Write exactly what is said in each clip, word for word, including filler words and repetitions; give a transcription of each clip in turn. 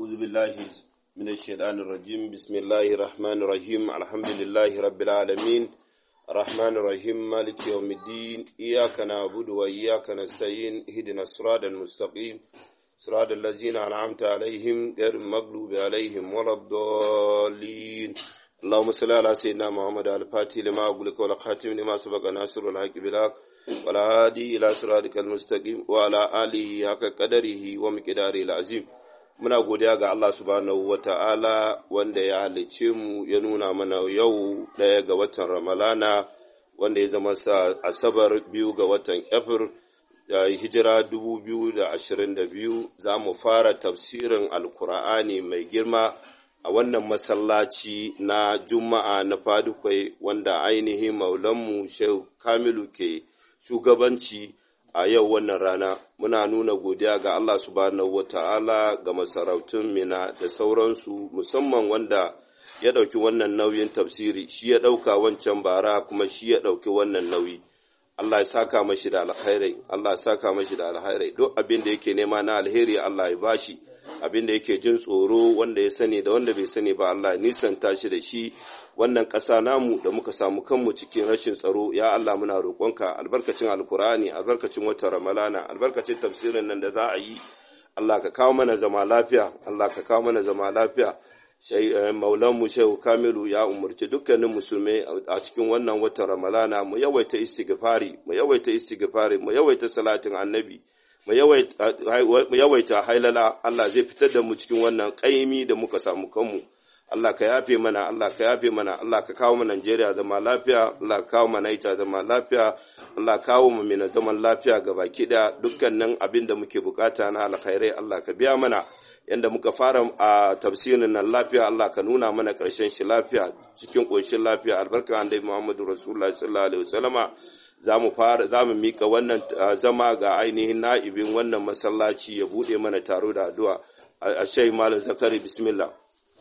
أعوذ بالله من الشيطان الرجيم بسم الله الرحمن الرحيم الحمد لله رب العالمين الرحمن الرحيم مالك يوم الدين إياك نعبد وإياك نستعين اهدنا الصراط المستقيم صراط الذين أنعمت عليهم غير المغضوب عليهم ولا الضالين اللهم صل على سيدنا محمد الفاتح لما أغلق والخاتم لما سبق ناصر الحق بالحق ولا هادي إلى صراطك المستقيم وعلى آله حق قدره ومقداره العظيم. Muna godiya ga Allah subhanahu wa ta'ala wanda ya halicce mu ya nuna mana yau ɗaya ga watan Ramalana wanda ya zama sa Asabar biyu ga watan Efir da hijira dubu biyu da ashirin da biyu za mu fara tafsirin Alkur'ani mai girma a wannan masallaci na Juma'a na Fadukwai wanda ainihin maulanmu Shehu Kamilu ke shugabanci a yau wannan rana. Muna nuna godiya ga Allah subhanahu wata'ala ga masarautun Mina da sauransu musamman wanda ya ɗauki wannan nauyin tafsiri, shi ya ɗauka wancan bara kuma shi ya ɗauki wannan nauyi. Allah ya saka mashi da alkhairai, Allah ya saka mashi da alkhairai. Duk abin da yake nema na alheri Allah ya bashi, abin da yake jin tsoro wanda ya sani da wanda bai sani ba Allah ya nisanta shi da shi. Wannan ƙasa namu da muka samu kanmu cikin rashin tsaro, ya Allah muna roƙonka albarkacin Alkur'ani, albarkacin watan Ramalana, albarkacin tafsirin nan da za a yi, Allah ka kawo mana zama lafiya, Allah ka kawo mana zama lafiya. Sai Maulanmu Shehu Kamilu ya umurci dukkanin musulmai a cikin wannan watan Ramalana mu yawaita istighfari, mu yawaita istighfari, mu yawaita salatin Annabi, mu yawaita mu yawaita hailala. Allah zai fitar da mu cikin wannan ƙaimi da muka samu kanmu. Allah ka yafe mana, Allah ka yafe mana, Allah ka kawo mu Najeriya zama lafiya, Allah ka kawo mu Naija zama lafiya, Allah ka kawo mu Mina zaman lafiya gabaki da dukkanin abin da muke bukata na alkhairai Allah ka biya mana. Yanda muka fara a tafsirin nan lafiya, Allah ka nuna mana karshen shi lafiya, cikin koshin lafiya, albarka Annabi Muhammadu Rasulullahi sallallahu alaihi wasallama. Za mu fara za mu mika wannan zama ga ainihin na'ibin wannan masallaci ya bude mana taro da addu'a. A Sheikh Malam Zakari, bismillah.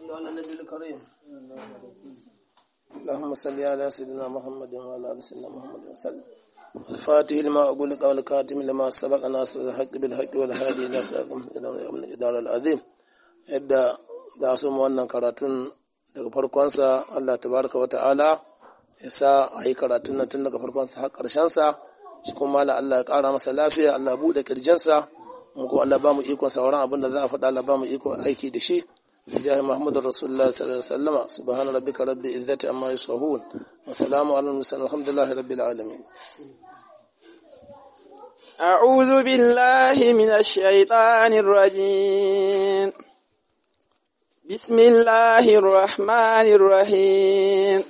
اللهم صل على سيدنا محمد وعلى ال سيدنا محمد وسلم. الفاتح لما أقول قول الكاتم لما سبق ناصر الحق بالحق والهادي إلى صراط الإدارة العظيم. yadda da su mu wannan karatun daga farkonsa Allah tabaraka wa ta'ala ya sa a yi karatun nan tun daga farkonsa har ƙarshensa, shi kuma Allah ya ƙara masa lafiya, Allah buɗe ƙirjinsa, mu ko Allah ba mu ikon sauran abin da za a faɗa, Allah ba mu ikon aiki da shi. بجاه محمد رسول الله صلى الله عليه وسلم. سبحان ربك رب العزة عما يصفون وسلام على المرسلين والحمد لله رب العالمين. أعوذ بالله من الشيطان الرجيم. بسم الله الرحمن الرحيم.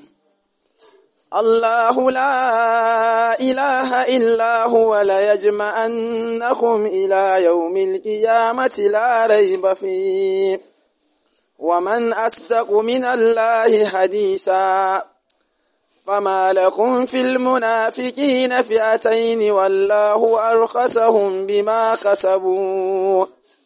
الله لا إله إلا هو ليجمعنكم إلى يوم القيامة لا ريب فيه ومن أصدق من الله حديثا فما لكم في المنافقين فئتين والله أرخصهم بما كسبوا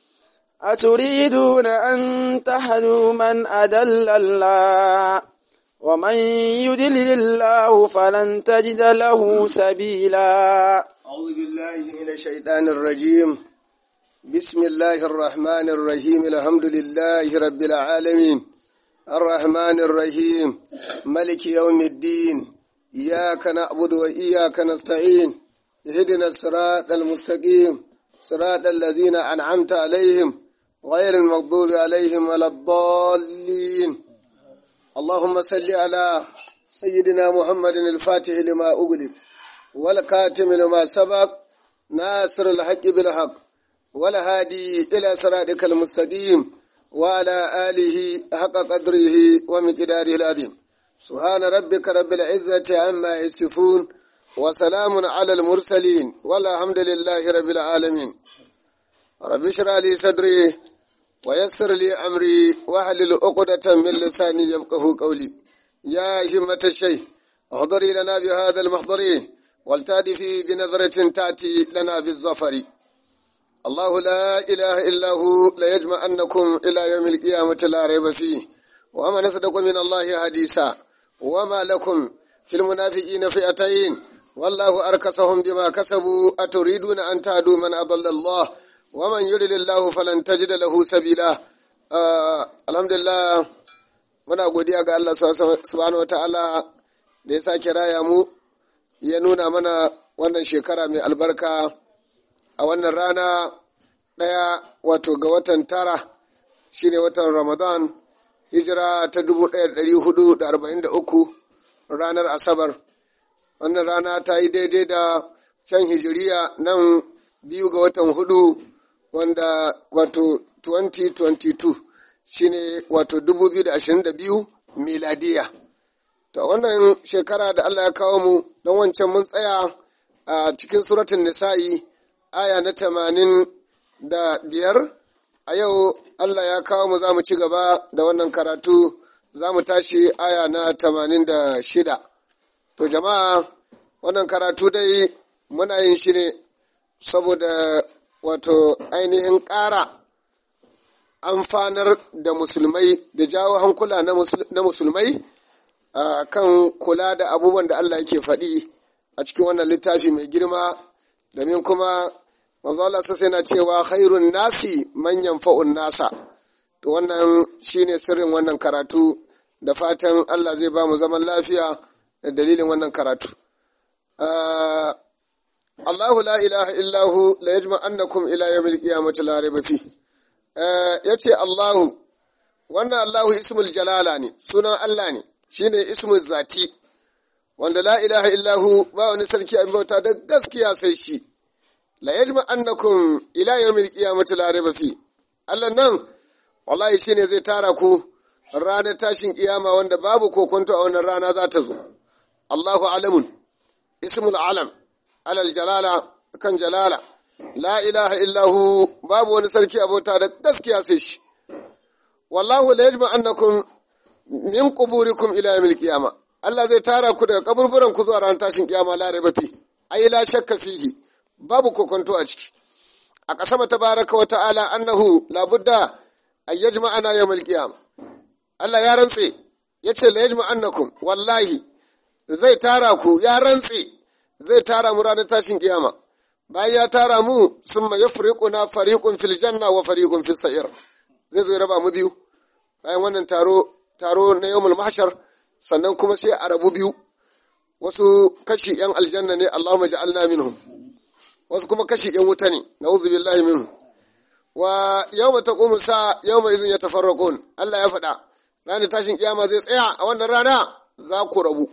أتريدون أن تهدوا من أدل الله ومن يدلل الله فلن تجد له سبيلا. أعوذ بالله من الشيطان الرجيم. بسم الله الرحمن الرحيم. الحمد لله رب العالمين الرحمن الرحيم ملك يوم الدين إياك نعبد وإياك نستعين اهدنا الصراط المستقيم صراط الذين أنعمت عليهم غير المغضوب عليهم ولا الضالين. اللهم صل على سيدنا محمد الفاتح لما أغلق والكاتم لما سبق ناصر الحق بالحق والهادي إلى صراطك المستقيم وعلى آله حق قدره ومقداره العظيم. سبحان ربك رب العزة عما يصفون وسلام على المرسلين والحمد لله رب العالمين. رب اشرح لي صدري ويسر لي أمري واحلل عقدة من لساني يفقهوا قولي. يا همة الشيخ احضري لنا بهذا المحضر والتأتي بنظرة تأتي لنا بالظفر. الله لا إله إلا هو ليجمعنكم إلى يوم القيامة لا ريب فيه ومن أصدق من الله حديثا وما لكم في المنافقين فئتين والله أركسهم بما كسبوا أتريدون أن تهدوا من أضل الله ومن يضلل الله فلن تجد له سبيلا. alhamdulillah muna godiya ga Allah subhanahu wataala da ya sake raya mu ya nuna mana wannan shekara mai albarka a wannan rana ɗaya wato ga watan tara shine watan Ramadan hijira ta dubu ɗaya da ɗari hudu da arba'in da uku ranar Asabar. Wannan rana ta yi daidai da can hijiriya nan biyu ga watan hudu wanda wato twenty twenty-two shine wato dubu biyu da ashirin da biyu miladiya. To wannan shekara da Allah ya kawo mu don wancan mun tsaya a cikin suratun nisa'i aya na tamanin da biyar. A yau Allah ya kawo mu za mu ci gaba da wannan karatu za mu tashi aya na tamanin da shida. To jama'a wannan karatu dai muna yin shi ne saboda wato ainihin ƙara amfanar da musulmai da jawo hankula na musulmai a kan kula da abubuwan da Allah yake faɗi a cikin wannan littafi mai girma, domin kuma manzo Allah sai yana cewa khairun nasi man yanfa'un nasa. To wannan shine sirrin wannan karatu, da fatan Allah zai ba mu zaman lafiya da dalilin wannan karatu. Allahu la ilaha illahu la yajma'annakum ila yawmil qiyamati la rayba fi. Yace Allahu, wannan Allahu ismul jalala ne, sunan Allah ne, shine ismul zati, wanda la ilaha illahu ba wani sarki abin bauta da gaskiya sai shi. La yajma'annakum ila yawmil qiyamati la rayba fi. Allah nan wallahi shine zai tara ku ranar tashin kiyama wanda babu kokonto a wannan rana za ta zo. Allahu alamun, ismul alam, alal jalala kan jalala, la ilaha illahu babu wani sarki abota da gaskiya sai shi. Wallahu la yajma'annakum min quburikum ila yawmil qiyama. Allah zai tara ku daga kaburburan ku zuwa ranar tashin kiyama la raiba fi. Ai la shakka fihi, babu kokonto a ciki. A kasama tabaraka wa ta'ala annahu la budda ay yajma'ana yawmil qiyama. Allah ya rantse yace la yajma'annakum, wallahi zai tara ku, ya rantse zai tara mu ranar tashin kiyama. Bayan ya tara mu summa yafriquna fariqun fil janna wa fariqun fis sa'ir. Zai zo raba mu biyu bayan wannan taro taro na yawmul mahshar, sannan kuma sai a rabu biyu, wasu kashi yan aljanna ne, Allahumma ja'alna minhum, wasu kuma kashi yan wuta ne, na'udzu billahi minhum. Wa yawma taqumu sa yawma idhin yatafarraqun. Allah ya faɗa ranar tashin kiyama zai tsaya a wannan rana, za ku rabu.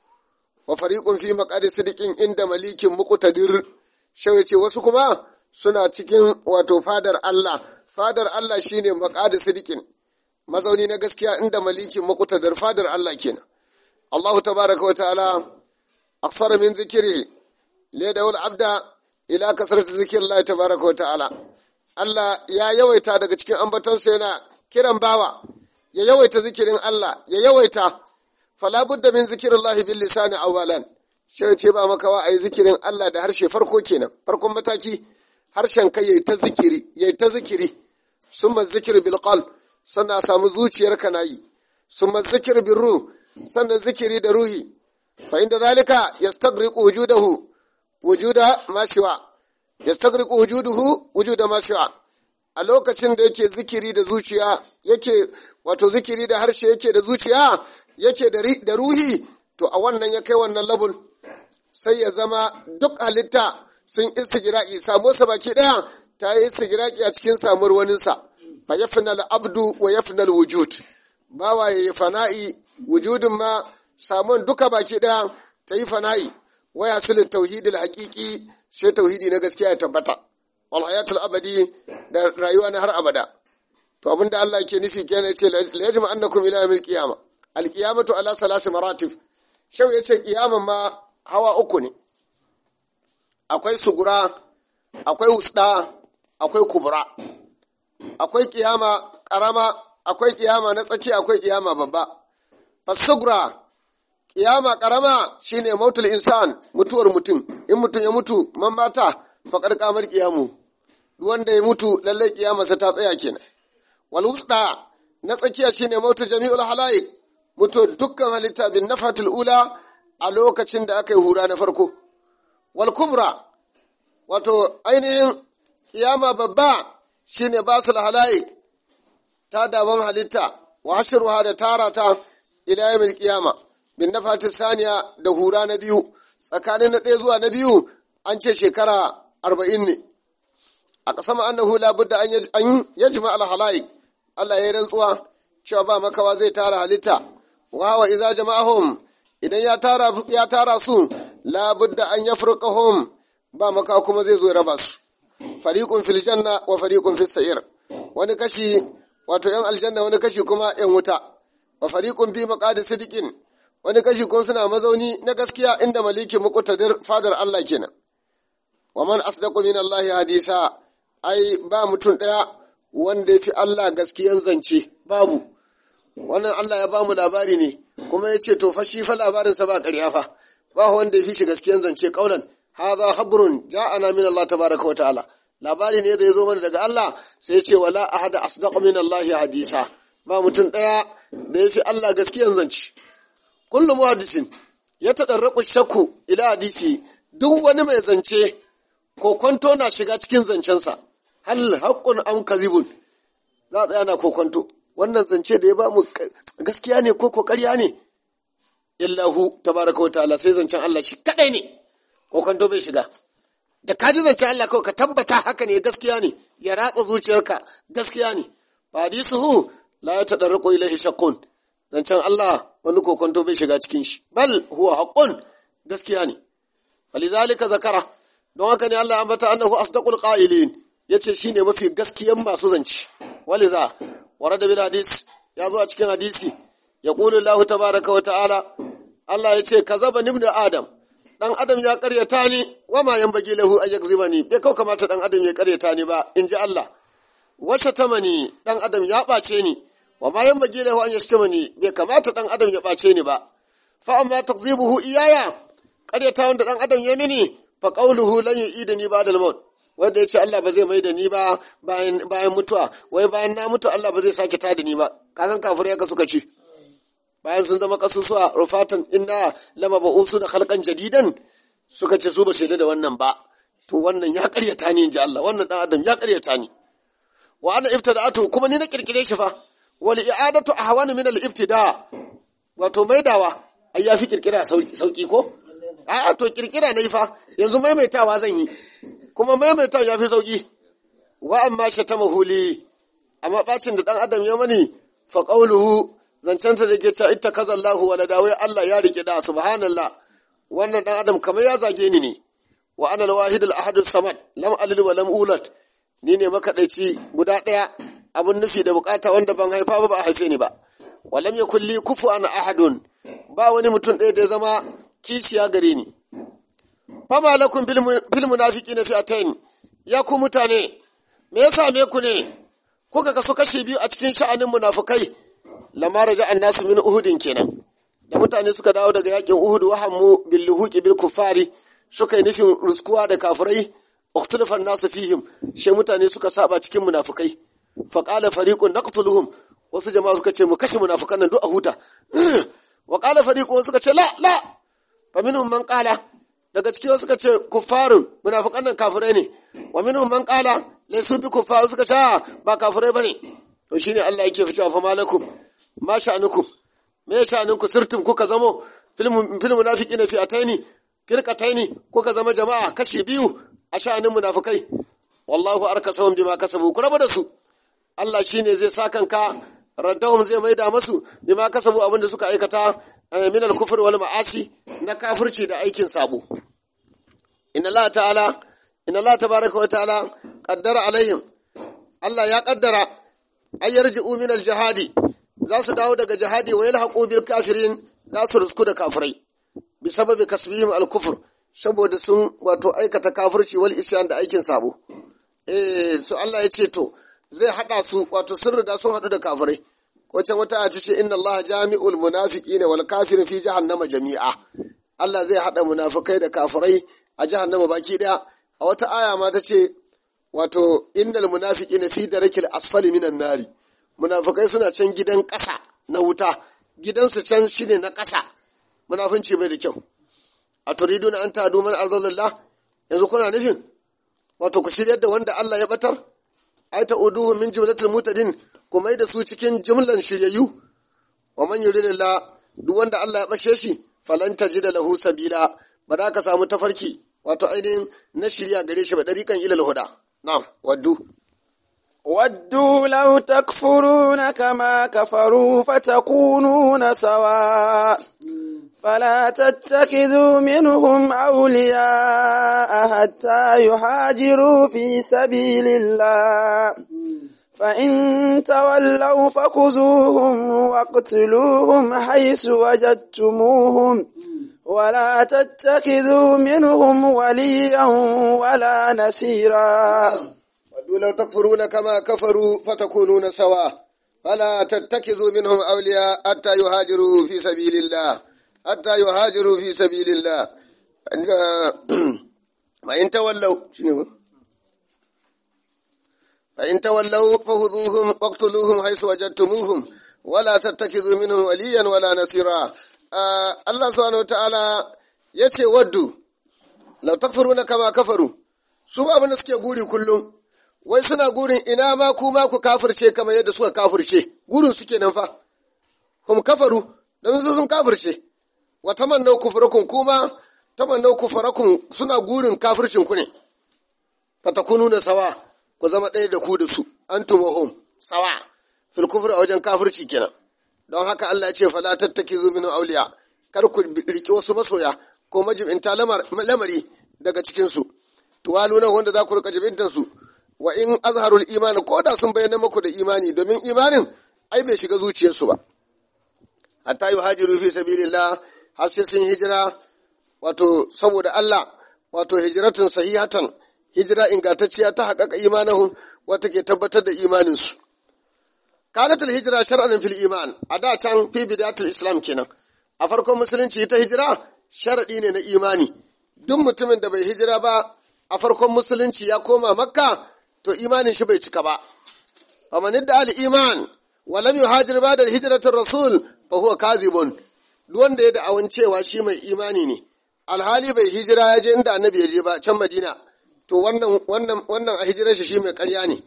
Wa fariqun fi maqadi sidiqin inda malikin muqtadir. Shawai ce wasu kuma suna cikin wato fadar Allah. Fadar Allah shine maqadi sidiqin, mazauni na gaskiya inda malikin muqtadir, fadar Allah kenan. Allah tabaaraka wa ta'ala aksara min zikri li dawul abda ila kasrati zikrillah tabaaraka wa ta'ala. Allah ya yawaita daga cikin ambatonsa yana kiran bawa ya yawaita zikirin Allah, ya yawaita. Fala budda min zikrillahi bil lisani awalan. Shi ce ba maka wa ayi zikirin Allah da harshe farko kenan. Farkon mataki harshen kai yayi ta zikiri, yayi ta zikiri. Summa zikr bil qalb, sannan samu zuciyarka nayi. Summa zikr bil ruh, sannan zikiri da ruhi. Fa inda zalika yastagriqu wujudahu wujuda ma shiwa. Yastagriqu wujuduhu wujuda ma shiwa. A lokacin da yake zikiri da zuciya, yake wato zikiri da harshe yake da zuciya, yake da ruhi, to a wannan ya kai wannan labul sai ya zama duk halitta sun istigraqi, samuwar sa baki daya ta yi istigraqi a cikin samuwar waninsa. Fa yafna al-abdu wa yafna al-wujud. Bawa ya fana'i, wujudin ma samuwar duka baki daya ta yi fana'i. Wa yasul tauhidil haqiqi, sai tauhidi na gaskiya ya tabbata. Wal hayatul abadi, da rayuwa na har abada. To abinda Allah yake nufi kenan, yace la yajma'annakum ila yawmil qiyamah. Al-qiyamatu ala salasi maratib. Shau yace kiyaman ma hawa uku ne. Akwai sugura, akwai wusda, akwai kubra. Akwai kiyama karama, akwai kiyama na tsakiya, akwai kiyama babba. Fasugura, kiyama karama shine mautul insan, mutuwar mutum. In mutum ya mutu, man mata faqad qamar kiyamu. Duk wanda ya mutu lalle kiyamarsa ta tsaya kenan. Wal wusda, na tsakiya shine mautul jami'ul halaik, mutuwar dukkan halitta bin nafatul ula a lokacin da aka yi hura na farko. Wal kubra, wato ainihin kiyama babba shine basul halaik, ta daban halitta wa hashruha da tara ta ila yawmil qiyama bin nafati saniya da hura na biyu tsakanin na ɗaya zuwa na biyu an ce shekara arba'in ne a kasama annahu la budda an yajma al halaik Allah ya rantsuwa cewa ba makawa zai tara halitta wa wa idza jama'ahum idan ya tara ya tara su la budda an yafruqahum ba makawa kuma zai zo ya raba su fariqun fil janna wa fariqun fis sa'ir wani kashi wato yan aljanna wani kashi kuma yan wuta wa fariqun bi maqadi sidiqin wani kashi kuma suna mazauni na gaskiya inda maliki muqtadir fadar Allah kenan wa man asdaqu min Allah hadisa ai ba mutun daya wanda yafi Allah gaskiyan zance babu wannan Allah ya ba mu labari ne kuma yace to fa shi fa labarin sa ba ƙarya fa ba wanda yafi shi gaskiyan zance kaulan hadha khabrun ja'ana min Allah tabaaraka wa ta'ala labari ne da yazo mana daga Allah sai yace wala ahada asdaqu min Allah hadisa ba mutun daya da yafi Allah gaskiyan zance kullu muhaddisin ya tadarrabu shakku ila hadisi duk wani mai zance ko kwanto na shiga cikin zancensa hal haqqun am kadhibun za tsaya na kokonto wannan zance da ya ba mu gaskiya ne ko ko ƙarya ne illahu tabaraka wa ta'ala sai zancen Allah shi kadai ne kokonto bai shiga da kaji zancen Allah kawai ka tabbata haka ne gaskiya ne ya ratsa zuciyarka gaskiya ne ba hadisuhu la ya tadarraku ilaihi shakkun zancen Allah wani kokonto bai shiga cikin shi bal huwa haqqun gaskiya ne walidhalika zakara don haka ne Allah ya ambata annahu asdaqul qa'ilin yace shine mafi gaskiyan masu zance waliza warada bil hadis ya zo a cikin hadisi yaqulu Allah tabaaraka wa ta'ala Allah yace kazaba ibn adam dan adam ya karyata ni wama yanbaghi lahu ay yakzibani bai kau kamata dan adam ya karyata ni ba inji Allah washa tamani dan adam ya bace ni wama yanbaghi lahu an yashtamani bai kamata dan adam ya bace ni ba fa amma takzibuhu iyaya karyata wanda dan adam ya mini fa qawluhu lan yu'idani ba'da al-maut wanda yace Allah ba zai mai da ni ba bayan bayan mutuwa wai bayan na mutu Allah ba zai sake tada ni ba kazan kafirai ka suka ci bayan sun zama kasusuwa rufatan inna lama ba'usu da khalqan jadidan suka ce su ba shaida da wannan ba to wannan ya karyata ni inji Allah wannan dan adam ya karyata ni wa ana ibtida'atu kuma ni na kirkire shi fa wal i'adatu ahwanu min al ibtida wato maidawa ai yafi kirkira sauki ko a to kirkira nayi fa yanzu maimaitawa zan yi kuma maimaitawa yafi sauki wa amma shatamahu li amma bacin da dan adam ya mani fa qawluhu zancanta da ke cewa ittakaza Allahu walada wai Allah ya rike da subhanallah wannan dan adam kamar ya zage ni ne wa ana al-wahid al-ahad as-samad lam alid wa lam ulad ni ne makadaici guda daya abun nufi da bukata wanda ban haifa ba ba a haife ni ba wa lam yakul li kufuwan ahadun ba wani mutum ɗaya da ya zama kishiya gare ni fama lakum bil munafiqina fi'atayn ya ku mutane me yasa me ku ne kuka kaso kashi biyu a cikin sha'anin munafikai lamma raja annasu min uhudin kenan da mutane suka dawo daga yakin uhud wa hammu bil luhuqi bil kuffari suka yi nufin ruskuwa da kafirai ukhtilafa an-nasu fihim shi mutane suka saba cikin munafikai fa qala fariqun naqtuluhum wasu jama'a suka ce mu kashe munafikan nan duk a huta wa qala fariqun suka ce la la fa minhum man qala daga cikin suka ce kuffarun munafikan nan kafirai ne wa minhum man qala laysu bi kuffar suka ce ba kafirai bane to shine Allah yake ficewa fa malakum ma sha'anukum me sha'anunku sirtum kuka zamo fil munafiqina fi ataini firqataini kuka zama jama'a kashi biyu a sha'anin munafikai wallahu arkasahum bima kasabu ku rabu da su Allah shine zai sakanka raddahum zai maida masu bima kasabu abinda suka aikata min al-kufr wal ma'asi na kafirci da aikin sabo inna Allah ta'ala inna Allah tabaaraka wa ta'ala qaddara alaihim Allah ya kaddara ayyarji'u min al-jihadi za su dawo daga jihadi wa yalhaqu bil kafirin za su rusku da kafirai bi sababi kasbihim al-kufr saboda sun wato aikata kafirci wal isyan da aikin sabo eh so Allah ya ce to zai hada su wato sun riga sun hadu da kafirai wacce wata a ce inna Allah jami'ul munafiqina wal kafirin fi jahannama jami'a Allah zai hada munafikai da kafirai a jahannama baki daya a wata aya ma ta ce wato innal munafiqina fi darakil asfali minan nari munafikai suna can gidan ƙasa na wuta gidansu can shine na ƙasa munafinci bai da kyau a turiduna an tadu man arzalillah yanzu kuna nufin wato ku shiryar da wanda Allah ya batar ai ta uduhu min jumlatil mutadin kuma da su cikin jumlan shiryayyu wa man yuridillah duk wanda Allah ya bashe shi falan tajida lahu sabila ba za ka samu tafarki wato ainihin na shirya gare shi ba dariqan ilal huda na'am waddu ودوا لو تكفرون كما كفروا فتكونون سواء فلا تتخذوا منهم أولياء حتى يهاجروا في سبيل الله فإن تولوا فخذوهم واقتلوهم حيث وجدتموهم ولا تتخذوا منهم وليا ولا نصيرا لو تكفرون كما كفروا فتكونون سواء فلا تتخذوا منهم أولياء حتى يهاجروا في سبيل الله حتى يهاجروا في سبيل الله فإن تولوا فإن تولوا فخذوهم واقتلوهم حيث وجدتموهم ولا تتخذوا منهم وليا ولا نصيرا آه الله سبحانه وتعالى yace waddu law takfuruna kama kafaru su ba abin da suke guri kullum wai suna gurin ina ma ku ma ku kafirce kamar yadda suka kafirce gurin suke nan fa hum kafaru dan su sun kafirce wa tamannaw kufrakum kuma tamannaw kufrakum suna gurin kafircin ku ne fatakununa sawa ku zama ɗaya da ku da su antum wa hum sawa fil kufri a wajen kafirci kenan don haka Allah ya ce fala tattakizu min awliya kar ku riki wasu masoya ko majibinta lamari daga cikin su tuwaluna wanda za ku rika jibintan su wa in azharul iman ko da sun bayyana muku da imani domin imanin ai bai shiga zuciyarsu ba hatta yuhajiru fi sabilillah har sai sun hijira wato saboda Allah wato hijratun sahihatan hijira ingantacciya ta haƙaƙa imanahum wata ke tabbatar da imaninsu kanatul hijira shar'an fil iman a da can fi bidatul islam kenan a farkon musulunci ta hijira sharadi ne na imani duk mutumin da bai hijira ba a farkon musulunci ya koma makka to imanin shi bai cika ba faman idda al iman wa lam yuhajir ba'da hijratir rasul fa huwa kadhibun duk wanda ya da'awan cewa shi mai imani ne alhali bai hijira ya je inda annabi ya je ba can madina to wannan wannan wannan a hijirar shi shi mai ƙarya ne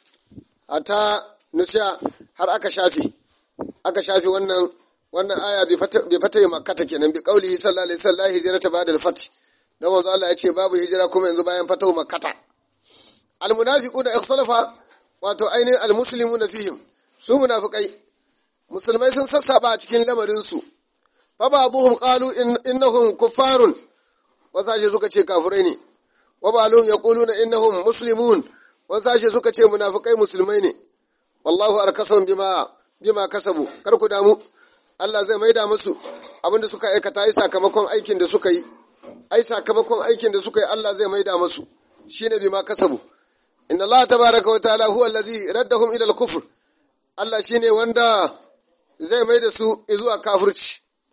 ata nusiya har aka shafi aka shafi wannan wannan aya bai fata bai fata makkata kenan bi qauli sallallahu alaihi wasallam hijrata ba'da al-fath dan manzo Allah ya ce babu hijira kuma yanzu bayan fatahu makkata al-munafiquna ikhtalafa wato ainihin al-muslimuna fihim su munafikai musulmai sun sassaba a cikin lamarin su fa ba'dhum qalu innahum kuffarun wasaje suka ce kafirai ne wa ba'dhum yaquluna innahum muslimun wasaje suka ce munafikai musulmai ne wallahu arkasahum bima bima kasabu kar ku damu Allah zai maida musu abinda suka aikata ai sakamakon aikin da suka yi ai sakamakon aikin da suka yi Allah zai maida musu shine bima kasabu inna Allah tabaaraka wa ta'ala huwa allazi raddahum ila al-kufr Allah shine wanda zai maida su zuwa kafirci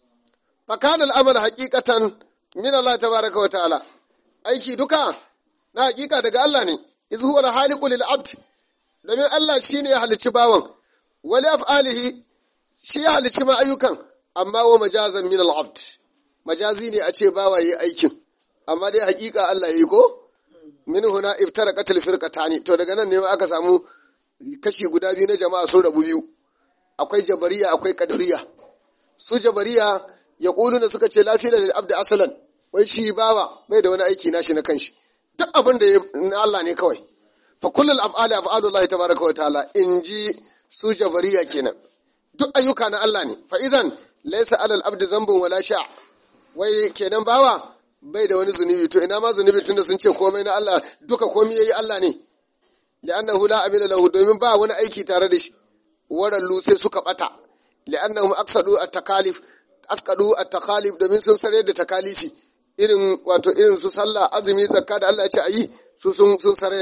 fa kana al-amal haqiqatan min Allah tabaaraka wa ta'ala aiki duka na hakika daga Allah ne iz huwa al-haliqu lil-abd domin Allah shine ya halicci bawan wali af'alihi shi ya halicci ma ayyukan amma wa majazan min al-abd majazi ne a ce bawa yi aikin amma dai hakika Allah yayi ko min huna iftaraqat al-firqatani to daga nan ne aka samu kashi guda biyu na jama'a sun rabu biyu akwai jabariya akwai qadariya su jabariya yaquluna suka ce lafiyar lil abd asalan wai shi bawa bai da wani aiki nashi na kanshi duk abin da na Allah ne kawai fa kullul af'ali af'alu Allah tabaaraka wa ta'ala inji su jabariya kenan duk ayyuka na Allah ne fa idan laysa alal abdi zambun wala sha wai kenan bawa bai da wani zunubi to ina ma zunubi tunda sun ce komai na Allah duka komai yayi Allah ne li'annahu la amila lahu domin ba wani aiki tare da shi warallu sai suka bata li'annahum aqsadu at-takalif asqadu at-takalif domin sun sare da takalifi irin wato irin su sallah azumi zakka da Allah ya ce ayi su sun sun sare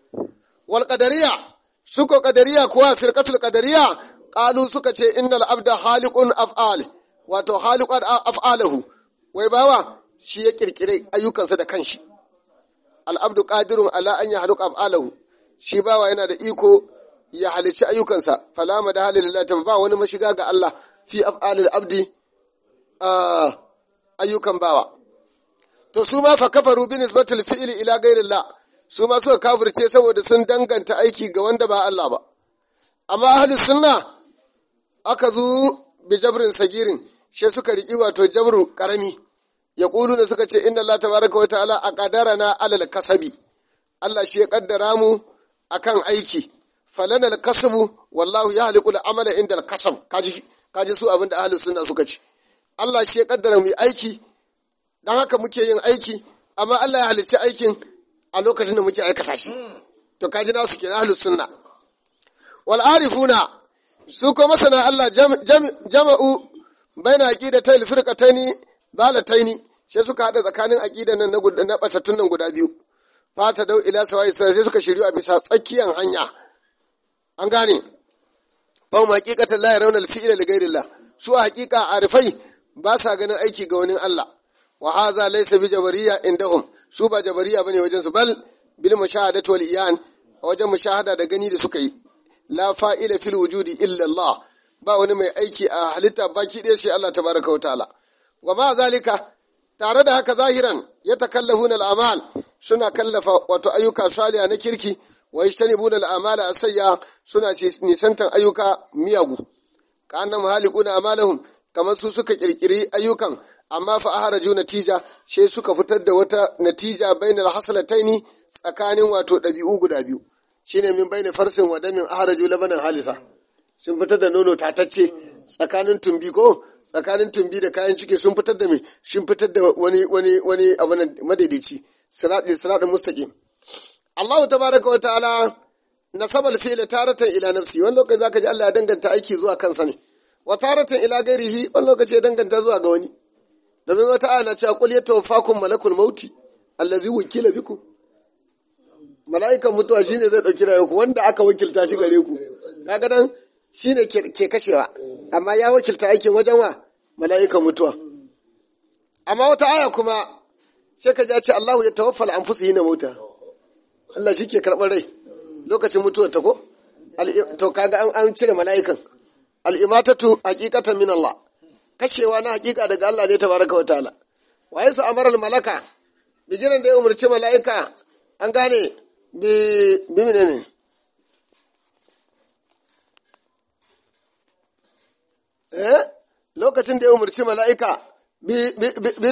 wal qadariya su ko qadariya kuwa firqatul qadariya qalu suka ce innal abda khaliqun af'al wato khaliqun af'alahu wai bawa shi ya kirkire ayyukansa da kanshi al abdu qadirun ala an yahluqa af'alahu shi bawa yana da iko ya halici ayyukansa fala madhala lillahi ba wani mashiga ga Allah fi af'alil abdi ayyukan bawa to su ma fa kafaru bi nisbatil fi'li ila ghairillah su ma suka kafirce saboda sun danganta aiki ga wanda ba Allah ba amma ahlus sunna aka zo bi jabrin sagirin she suka riki wato jabru karami ya kulu da suka ce inna Allah tabaraka wa ta'ala aqadarana alal kasabi Allah shi ya kaddara mu akan aiki falana al kasabu wallahu yahliqu al amala inda al kasab kaji kaji su abinda ahlus sunna suka ce Allah shi ya kaddara mu aiki dan haka muke yin aiki amma Allah ya halicci aikin a lokacin da muke aikata shi to kaji nasu kenan ahlus sunna wal arifuna su ko masana Allah jama'u baina aqidatayil firqataini zalataini sai suka hada tsakanin aqidan nan na na batattun nan guda biyu fata dau ila sawai sai suka shiryu a bisa tsakiyar hanya an gane fa ma haqiqatan la yarawna al-fi'la li ghayrillah su haqiqa arifai ba sa ganin aiki ga wani Allah wa hadha laysa bi jabariya indahum su ba jabariya bane wajen su bal bil mushahadati wal iyan wajen mushahada da gani da suka yi la fa'ila fil wujudi illa Allah ba wani mai aiki a halitta baki ɗaya sai Allah tabaraka wa ta'ala wa ma zalika tare da haka zahiran ya takallafuna al'amal suna kallafa wato ayyuka saliha na kirki wa yajtanibuna al'amala asayya suna nisantan ayyuka miyagu kana muhaliquna amalahum kamar su suka kirkiri ayyukan amma fa aharaju natija sai suka fitar da wata natija bainal hasalataini tsakanin wato dabi'u guda biyu shine min baina farsin wa damin aharaju labanan halisa sun fitar da nono tatacce tsakanin tumbi ko tsakanin tumbi da kayan ciki sun fitar da me sun fitar da wani wani wani abu nan madaidaici siratin siratin mustaqim Allahu tabaaraka wa ta'ala nasaba al-fi'la taratan ila nafsi wannan lokaci zaka ji Allah ya danganta aiki zuwa kansa ne wa taratan ila ghairihi wannan lokaci ya danganta zuwa ga wani domin wata aya na cewa qul yatawaffakum malakul mauti allazi wukila bikum mala'ikan mutuwa shine zai dauki rayuwarku wanda aka wakilta shi gare ku kaga dan shine ke kashewa amma ya wakilta aikin wajen wa mala'ikan mutuwa amma wata aya kuma sai ka ji ce Allahu ya tawaffal anfusihi na mauta Allah shi ke karɓar rai lokacin mutuwar ta ko to kaga an an cire mala'ikan al-imatatu haqiqatan min Allah kashewa na haqiqa daga Allah ne tabaraka wa ta'ala wa yasu amara al-malaka bijiran da ya umurci mala'ika an gane bi bi menene eh lokacin da ya umurci mala'ika bi bi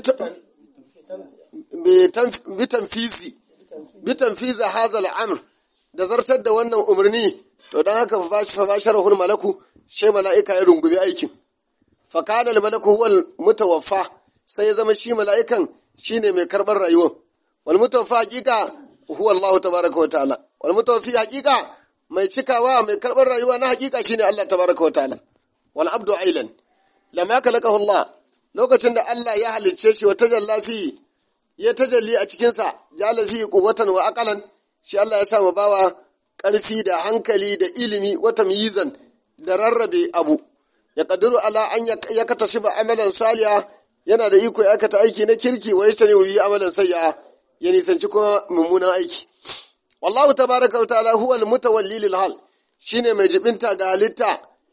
bi tanfizi bi tanfiza hadha al-amr da zartar da wannan umarni to dan haka fa basharahul malaku sai mala'ika ya rungumi aikin fa kana al-malaku huwa al-mutawaffa sai ya zama shi mala'ikan shine mai karbar rayuwa wal mutawaffa haqiqa huwa Allah tabaaraka wa ta'ala wal mutawaffi haqiqa mai cikawa mai karbar rayuwa na haqiqa shine Allah tabaaraka wa ta'ala wal abdu ailan lamma kalakahu Allah lokacin da Allah ya halicce shi wa tajalla fi ya tajalli a cikin sa jala fi quwwatan wa aqalan shi Allah ya sa mu bawa ƙarfi da hankali da ilimi wa tamyizan da rarrabe abu ya kadiru ala an ya katashiba amalan saliha yana da iko ya aikata aiki na kirki wa yastani wi amalan sayya ya nisanci kuma mummunan aiki wallahu tabaaraka wa ta'ala huwa al-mutawalli lil hal shine mai jibinta ga halitta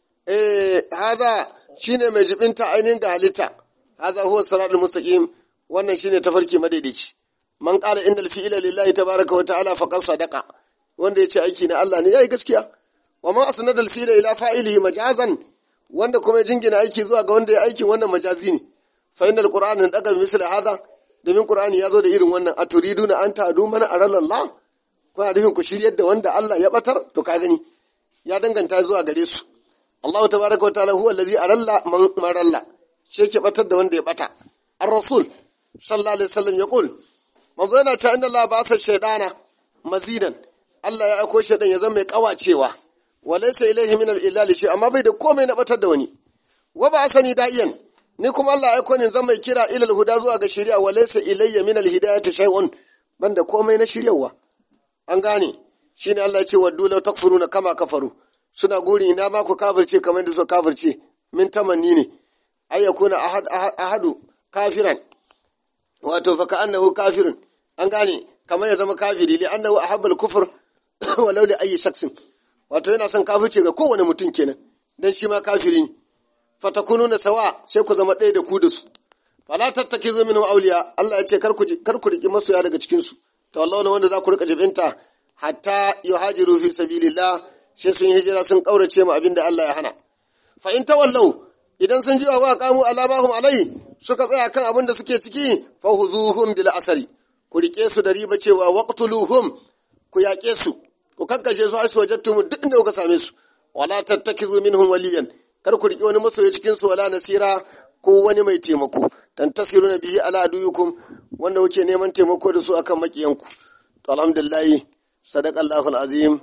eh hada shine mai jibinta ainihin ga halitta hada huwa siratul mustaqim wannan shine tafarki madaidaici man qala innal fi'la lillahi tabaaraka wa ta'ala faqad sadaqa wanda yace aiki na Allah ne yayi gaskiya wa ma asnada al fi'la ila fa'ilihi majazan wanda kuma jingina aiki zuwa ga wanda ya aiki wannan majazi ne fa innal qur'ana daga misali hada domin qur'ani yazo da irin wannan aturiduna an ta'du man arallallah ko a dukkan ku shiryar da wanda Allah ya batar to ka gani ya danganta zuwa gare su Allah tabaaraka wa ta'ala huwa allazi aralla man maralla shi ke batar da wanda ya bata ar-rasul sallallahu alaihi wasallam yaqul manzo yana cewa inna Allah ba sa shaydana mazidan Allah ya aiko shaydan ya zama mai kawacewa walaysa ilayhi min al-ilal shi amma bai da komai na batar da wani wa ba asani da'iyan ni kuma Allah ya aiko ni zama mai kira ilal huda zuwa ga shari'a walaysa ilayya min al-hidayati shay'un banda komai na shiryawa an gane shine Allah ya ce waddu law takfuruna kama kafaru suna guri ina ma ku kafirce kamar da su kafirce min tamanni ne ayyakuna ahad ahadu kafiran wato fa ka'annahu kafirun an gane kamar ya zama kafiri li annahu ahabbal kufr walau li ayi shakhsin wato yana son kafirce ga kowane mutum kenan dan shi ma kafiri ne fatakununa sawa sai ku zama ɗaya da ku da su fala tattakizu minhu awliya Allah ya ce kar ku kar ku riki masoya daga cikin su to Allah ne wanda za ku rika jibinta hatta yuhajiru fi sabilillah sai sun hijira sun kaurace mu abinda Allah ya hana fa in tawallau idan sun jiwa wa qamu alabahum alai suka tsaya kan abinda suke ciki fa huzuhum bil asari ku rike su da riba cewa waqtuluhum ku yaƙe su ku kakkashe su har su wajattum duk inda kuka same su wala tattakizu minhum waliyan kar ku rike wani masoyi cikin su wala nasira ko wani mai taimako tantasiruna bihi ala aduyukum wanda kuke neman taimako da su akan makiyanku to alhamdulillah sadaqallahu alazim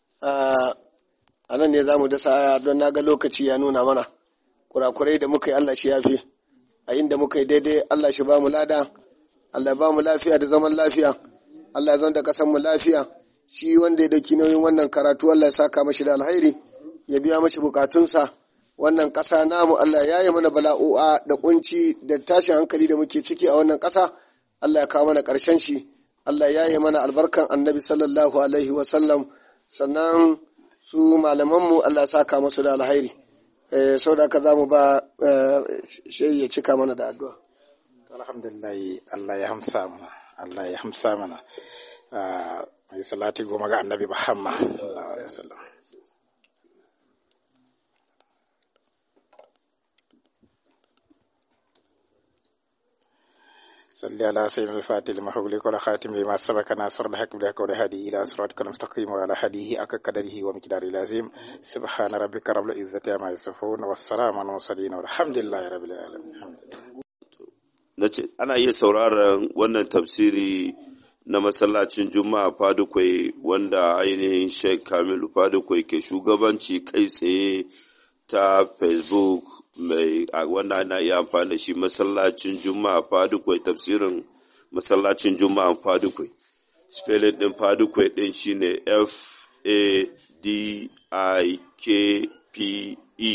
a nan ne zamu dasa aya don naga lokaci ya nuna mana kurakurai da muka yi Allah shi yafi a inda muka yi daidai Allah shi ba mu lada Allah ba mu lafiya da zaman lafiya Allah ya zanta kasan mu lafiya shi wanda ya dauki nauyin wannan karatu Allah ya saka mashi da alkhairi ya biya mashi bukatunsa wannan ƙasa namu Allah ya yi mana bala'o'a da kunci da tashin hankali da muke ciki a wannan ƙasa Allah ya kawo mana ƙarshen shi Allah ya yi mana albarkan annabi sallallahu alaihi wa sallam sannan su malamanmu Allah ya saka masu da alkhairi eh saboda haka zamu ba shi ya cika mana da addu'a alhamdulillah Allah ya hamsa mana Allah ya hamsa mana mai salati goma ga annabi Muhammad sallallahu alaihi wasallam صلي على سيدنا الفاتح لما حولك ولا خاتم لما سبق ناصر الحق بالحق والهدي الى صراطك المستقيم وعلى هديه اك قدره ومقداره اللازم سبحان ربك رب العزه عما يصفون والسلام على المرسلين والحمد لله رب العالمين. nace ana iya sauraron wannan tafsiri na masallacin Juma'a Fadukwai wanda ainihin Sheikh Kamilu Fadukwai ke shugabanci kai tsaye ta Facebook mai wanda ana iya amfani da shi masallacin Juma'a Fadukwai tafsirin masallacin Juma'a Fadukwai spelling din Fadukwai din shine F A D I K P E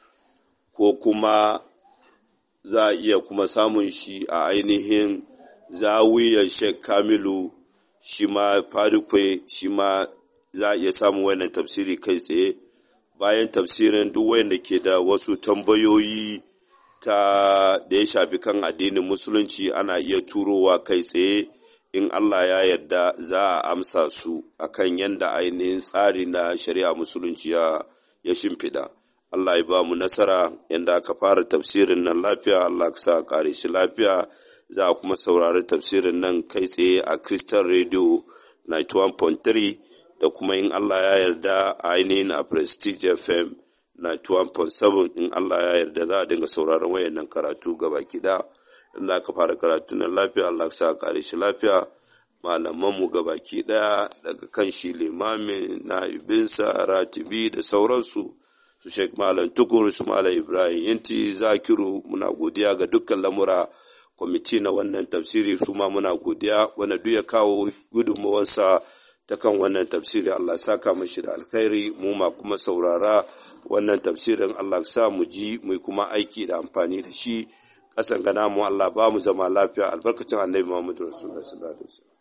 ko kuma za a iya kuma samun shi a ainihin zawiyar Sheikh Kamilu shi ma Fadukwai shi ma za a iya samun wannan tafsiri kai tsaye bayan tafsirin duk wanda ke da wasu tambayoyi ta da ya shafi kan addinin musulunci ana iya turowa kai tsaye in Allah ya yarda za a amsa su akan yanda ainihin tsari na shari'a musulunci ya ya shimfida. Allah ya ba mu nasara yanda aka fara tafsirin nan lafiya Allah ka sa kare shi lafiya za a kuma saurari tafsirin nan kai tsaye a Christian Radio ninety-one point three da kuma in Allah ya yarda a ainihin a Prestige F M ninety-one point seven in Allah ya yarda za a dinga sauraron wayannan karatu gaba kida in aka fara karatu nan lafiya Allah ka sa kare shi lafiya malaman mu gaba daya daga kan shi limamin naibinsa ratibi da sauransu su Sheikh Malam Tukur su Malam Ibrahim Yanti Zakiru muna godiya ga dukkan lamura kwamiti na wannan tafsiri su ma muna godiya wanda duk ya kawo gudunmawarsa ta kan wannan tafsiri Allah saka mashi da alkhairi mu ma kuma saurara wannan tafsirin Allah sa mu ji mu kuma aiki da amfani da shi kasan gana mu Allah ba mu zama lafiya albarkacin annabi Muhammadu Rasulullahi sallallahu alaihi wasallam.